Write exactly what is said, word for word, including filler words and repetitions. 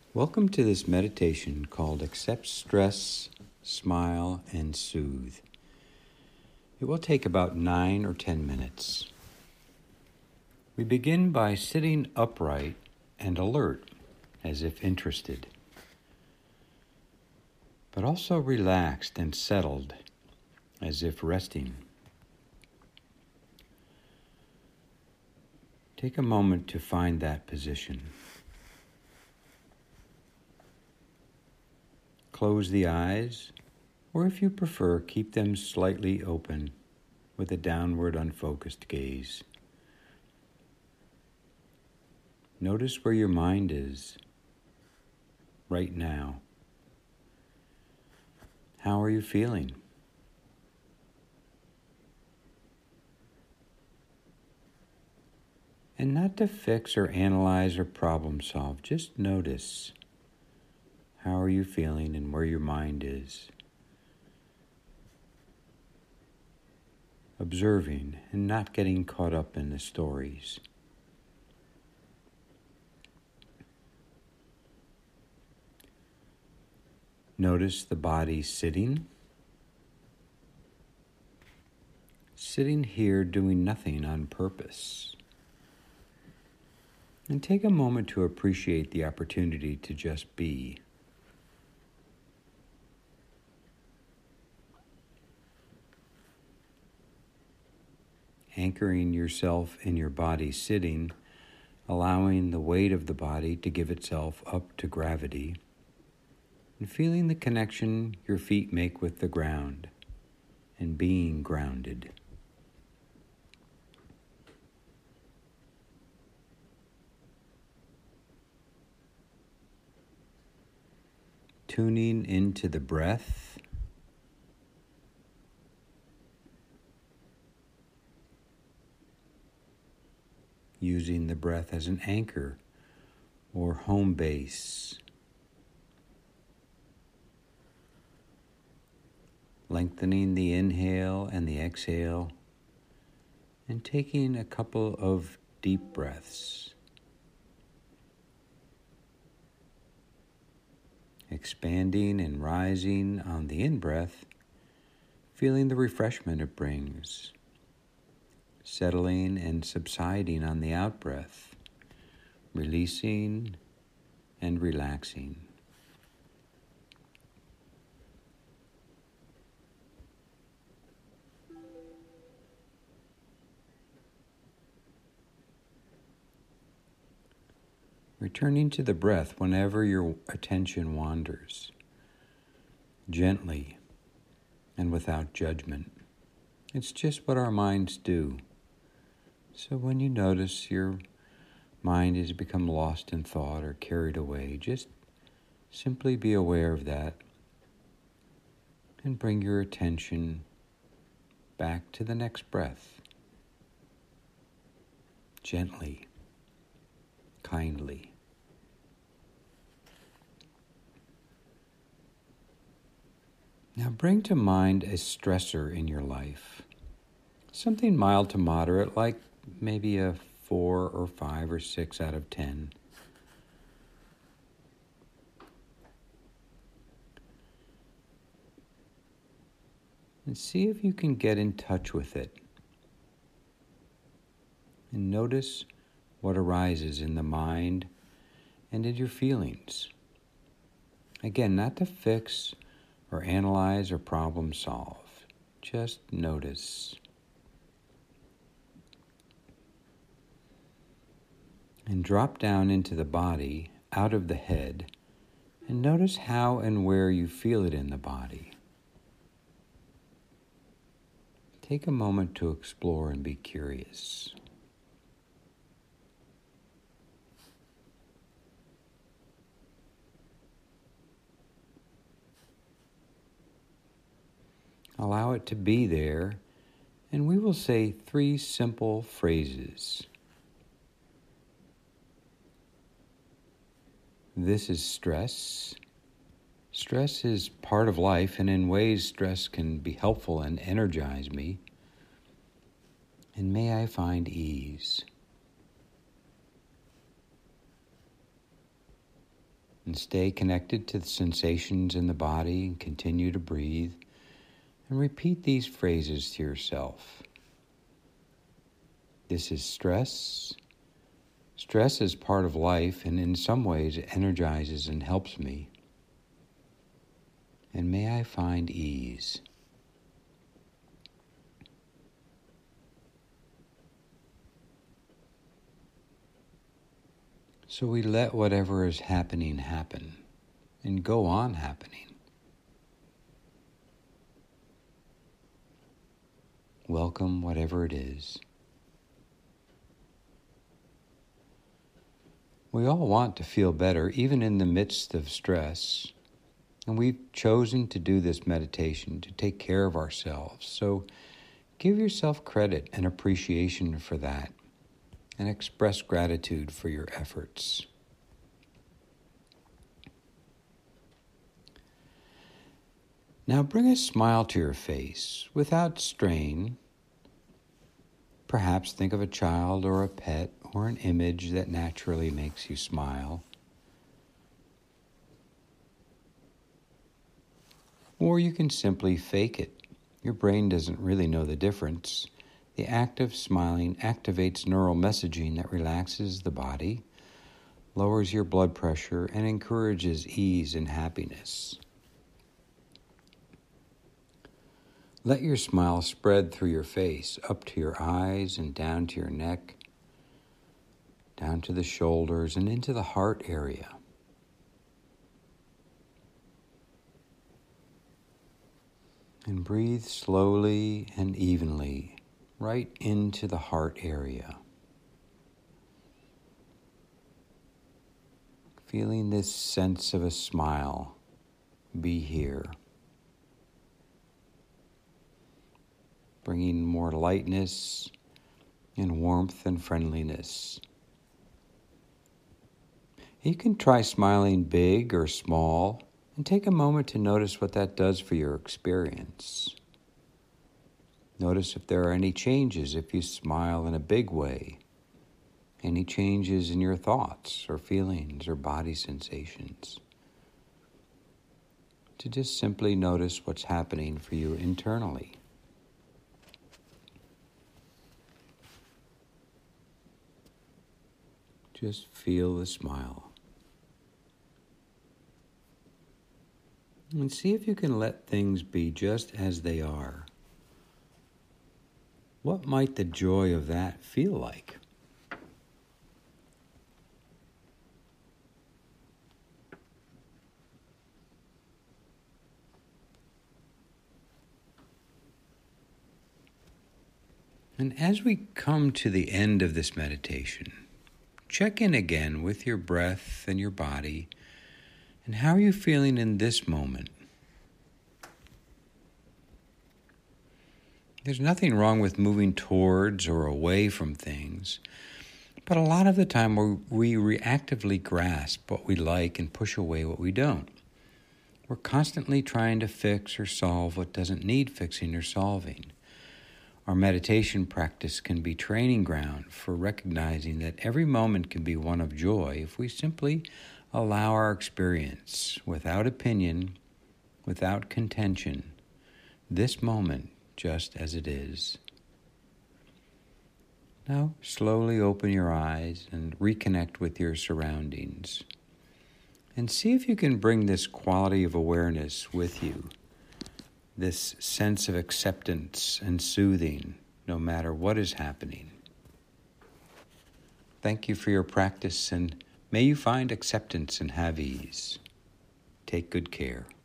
Welcome to this meditation called Accept Stress, Smile, and Soothe. It will take about nine or ten minutes. We begin by sitting upright and alert, as if interested, but also relaxed and settled, as if resting. Take a moment to find that position. Close the eyes, or if you prefer, keep them slightly open with a downward unfocused gaze. Notice where your mind is right now. How are you feeling? And not to fix or analyze or problem solve, just notice. How are you feeling and where your mind is? Observing and not getting caught up in the stories. Notice the body sitting. Sitting here doing nothing on purpose. And take a moment to appreciate the opportunity to just be. Anchoring yourself in your body sitting, allowing the weight of the body to give itself up to gravity, and feeling the connection your feet make with the ground, and being grounded. Tuning into the breath. Using the breath as an anchor or home base. Lengthening the inhale and the exhale, and taking a couple of deep breaths. Expanding and rising on the in-breath, feeling the refreshment it brings. Settling and subsiding on the out-breath, releasing and relaxing. Returning to the breath whenever your attention wanders, gently and without judgment. It's just what our minds do. So when you notice your mind has become lost in thought or carried away, just simply be aware of that and bring your attention back to the next breath. Gently, kindly. Now bring to mind a stressor in your life. Something mild to moderate, like maybe a four or five or six out of ten. And see if you can get in touch with it. And notice what arises in the mind and in your feelings. Again, not to fix or analyze or problem solve. Just notice. And drop down into the body, out of the head, and notice how and where you feel it in the body. Take a moment to explore and be curious. Allow it to be there, and we will say three simple phrases. This is stress. Stress is part of life, and in ways stress can be helpful and energize me. And may I find ease. And stay connected to the sensations in the body and continue to breathe. And repeat these phrases to yourself. This is stress. Stress is part of life, and in some ways it energizes and helps me. And may I find ease. So we let whatever is happening happen and go on happening. Welcome whatever it is. We all want to feel better, even in the midst of stress. And we've chosen to do this meditation to take care of ourselves. So give yourself credit and appreciation for that, and express gratitude for your efforts. Now bring a smile to your face without strain. Perhaps think of a child or a pet or an image that naturally makes you smile. Or you can simply fake it. Your brain doesn't really know the difference. The act of smiling activates neural messaging that relaxes the body, lowers your blood pressure, and encourages ease and happiness. Let your smile spread through your face, up to your eyes and down to your neck, down to the shoulders and into the heart area. And breathe slowly and evenly right into the heart area. Feeling this sense of a smile be here. Bringing more lightness and warmth and friendliness. You can try smiling big or small and take a moment to notice what that does for your experience. Notice if there are any changes if you smile in a big way. Any changes in your thoughts or feelings or body sensations. To just simply notice what's happening for you internally. Just feel the smile. And see if you can let things be just as they are. What might the joy of that feel like? And as we come to the end of this meditation, check in again with your breath and your body, and how are you feeling in this moment? There's nothing wrong with moving towards or away from things, but a lot of the time we reactively grasp what we like and push away what we don't. We're constantly trying to fix or solve what doesn't need fixing or solving. Our meditation practice can be training ground for recognizing that every moment can be one of joy if we simply allow our experience, without opinion, without contention, this moment just as it is. Now slowly open your eyes and reconnect with your surroundings. And see if you can bring this quality of awareness with you. This sense of acceptance and soothing, no matter what is happening. Thank you for your practice, and may you find acceptance and have ease. Take good care.